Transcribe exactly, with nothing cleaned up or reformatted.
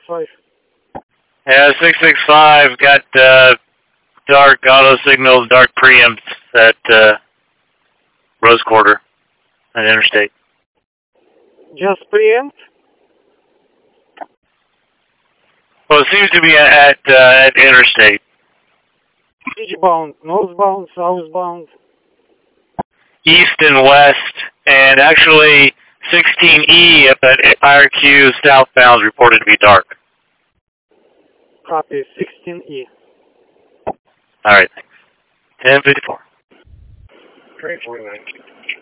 five. Yeah, six six five got uh, dark auto signals, dark preempts at uh, Rose Quarter at Interstate. Just preempt? Well, it seems to be at uh, at Interstate. Which bound? Northbound, southbound? East and west, and actually sixteen E up at I R Q southbound is reported to be dark. Copy, sixteen E. All right, thanks. ten fifty-four. Train forty-nine.